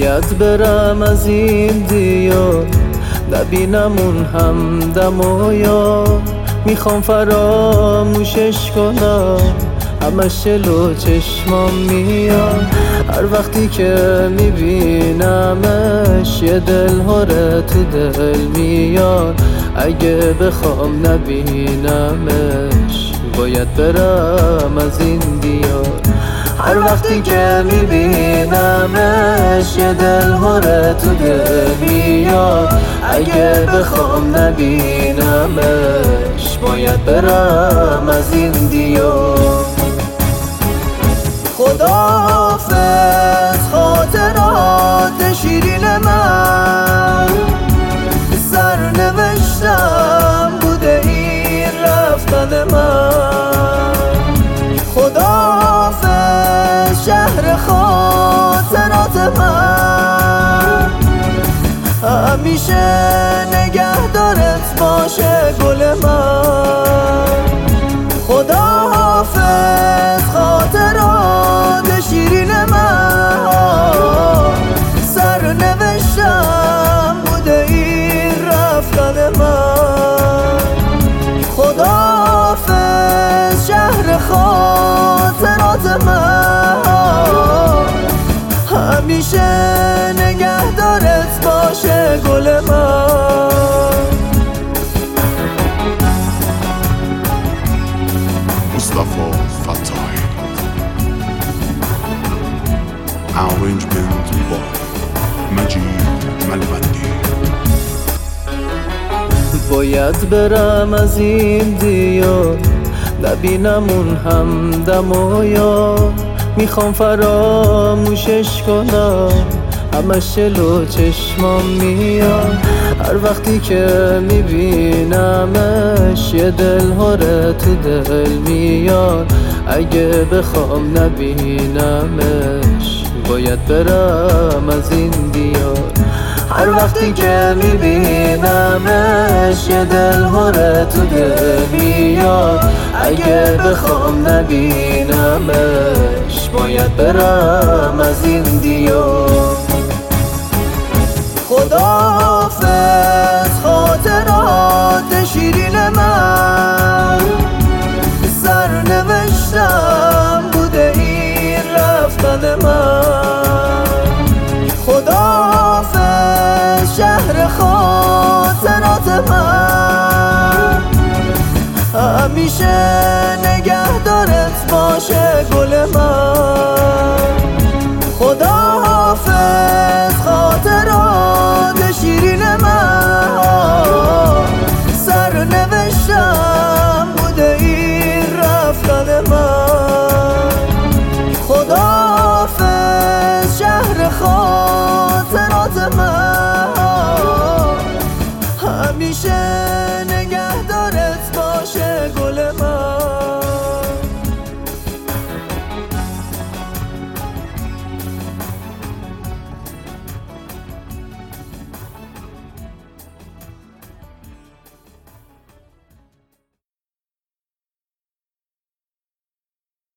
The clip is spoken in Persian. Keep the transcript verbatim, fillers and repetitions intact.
باید برم از این دیار، نبینم اون همدم و یار. میخوام فراموشش کنم، همش جلو چشمام میاد. هر وقتی که میبینمش یه دل هره تو دل میاد. اگه بخوام نبینمش باید برم از این دیار. هر وقتی که میبینمش یه دل هره تو دل میاد. اگه بخوام نبینمش باید برم از این دیار. خداحافظ خاطرات شیرین من، سرنوشتم بوده این رفتن من. خداحافظ شهر خاطرات من، همیشه نگهدارت باشه گل من. خداحافظ خاطرات شیرین من، سرنوشتم بوده این رفتن من. خداحافظ شهر خاطرات من، همیشه نگهدارت باشه گل من. Mustafa Fattai. Arrangement by Majid Malbandi. باید برم از این دیار، نبینم اون همدم و یار. میخوام فراموشش کنم، همش جلو چشمام میاد. هر وقتی که میبینمش یه دل هره تو دل میاد. اگه بخوام نبینمش باید برم از این دیار. هر وقتی که میبینمش یه دل هره تو دل میاد. اگه بخوام نبینمش باید برم از این دیار. خداحافظ خاطرات شیرین من، سرنوشتم بوده این رفتن من. خداحافظ شهر خاطرات من، همیشه نگهدارت باشه گل من. خداحافظ خاطرات شیرین من، سرنوشتم بوده این رفتن من. خداحافظ شهر خاطرات من، همیشه نگهدارت باشه گل من.